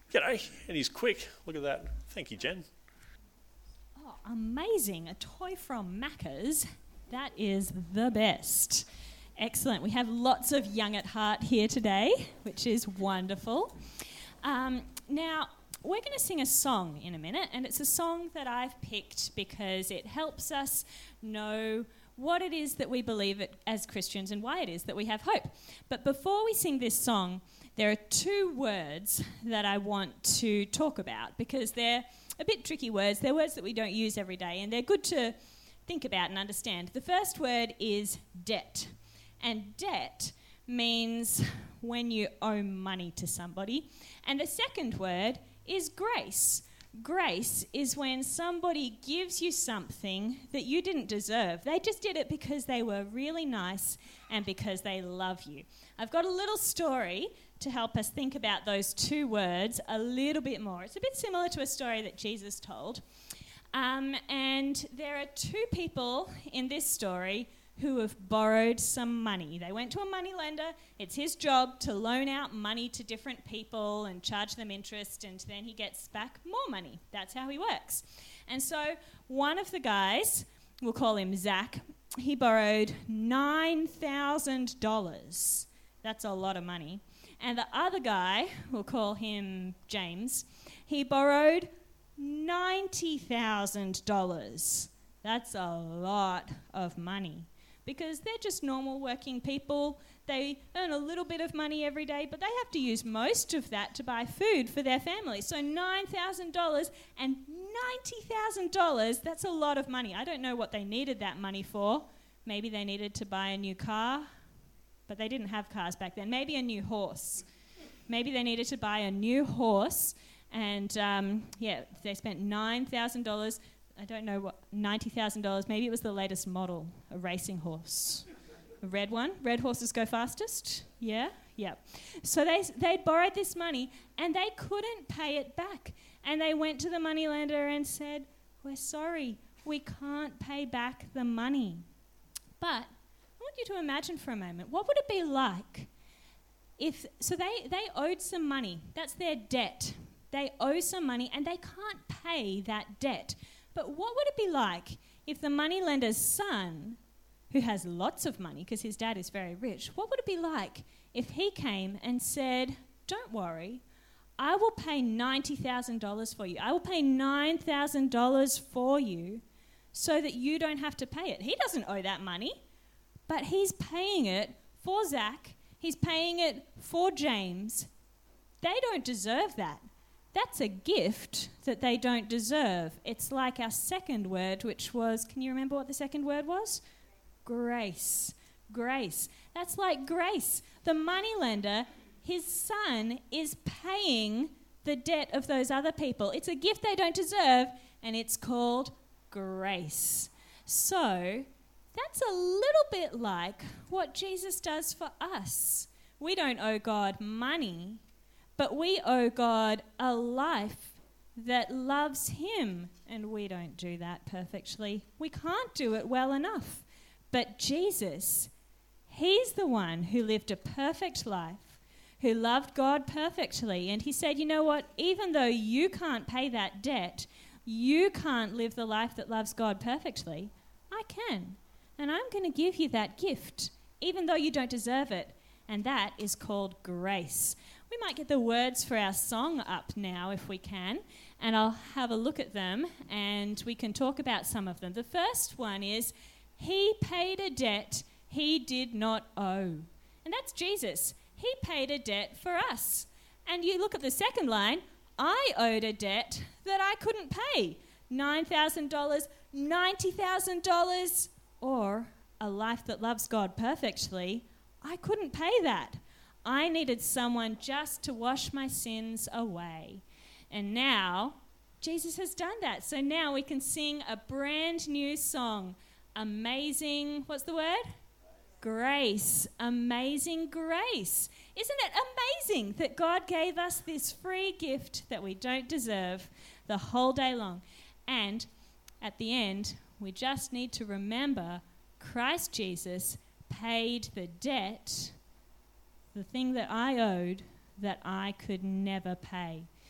G'day, and he's quick. Look at that. Thank you, Jen. Oh, amazing. A toy from Macca's. That is the best. Excellent. We have lots of young at heart here today, which is wonderful. Now, we're going to sing a song in a minute, and it's a song that I've picked because it helps us know what it is that we believe as Christians and why it is that we have hope. But before we sing this song, there are two words that I want to talk about because they're a bit tricky words. They're words that we don't use every day, and they're good to think about and understand. The first word is debt. And debt means when you owe money to somebody. And the second word is grace. Grace is when somebody gives you something that you didn't deserve. They just did it because they were really nice and because they love you. I've got a little story to help us think about those two words a little bit more. It's a bit similar to a story that Jesus told. And there are two people in this story who have borrowed some money. They went to a money lender. It's his job to loan out money to different people and charge them interest, and then he gets back more money. That's how he works. And so one of the guys, we'll call him Zach, he borrowed $9,000. That's a lot of money. And the other guy, we'll call him James, he borrowed $90,000. That's a lot of money. Because they're just normal working people. They earn a little bit of money every day, but they have to use most of that to buy food for their family. So $9,000 and $90,000, that's a lot of money. I don't know what they needed that money for. Maybe they needed to buy a new car, but they didn't have cars back then. Maybe a new horse. Maybe they needed to buy a new horse, and they spent $9,000. I don't know what, $90,000, maybe it was the latest model, a racing horse. A red one. Red horses go fastest. Yeah. So they'd borrowed this money and they couldn't pay it back. And they went to the moneylender and said, "We're sorry, we can't pay back the money." But I want you to imagine for a moment, what would it be like if, so they owed some money. That's their debt. They owe some money and they can't pay that debt. But what would it be like if the moneylender's son, who has lots of money because his dad is very rich, what would it be like if he came and said, "Don't worry, I will pay $90,000 for you. I will pay $9,000 for you so that you don't have to pay it." He doesn't owe that money, but he's paying it for Zach. He's paying it for James. They don't deserve that. That's a gift that they don't deserve. It's like our second word, which was, can you remember what the second word was? Grace. Grace. That's like grace. The moneylender, his son, is paying the debt of those other people. It's a gift they don't deserve, and it's called grace. So that's a little bit like what Jesus does for us. We don't owe God money, but we owe God a life that loves him, and we don't do that perfectly. We can't do it well enough. But Jesus, he's the one who lived a perfect life, who loved God perfectly, and he said, "You know what? Even though you can't pay that debt, you can't live the life that loves God perfectly. I can, and I'm going to give you that gift, even though you don't deserve it, and that is called grace." We might get the words for our song up now if we can, and I'll have a look at them and we can talk about some of them. The first one is, "He paid a debt he did not owe." And that's Jesus. He paid a debt for us. And you look at the second line, "I owed a debt that I couldn't pay. $9,000, $90,000, or a life that loves God perfectly. I couldn't pay that. I needed someone just to wash my sins away." And now, Jesus has done that. So now we can sing a brand new song. Amazing, what's the word? Grace. Amazing grace. Isn't it amazing that God gave us this free gift that we don't deserve the whole day long? And at the end, we just need to remember Christ Jesus paid the debt, the thing that I owed that I could never pay.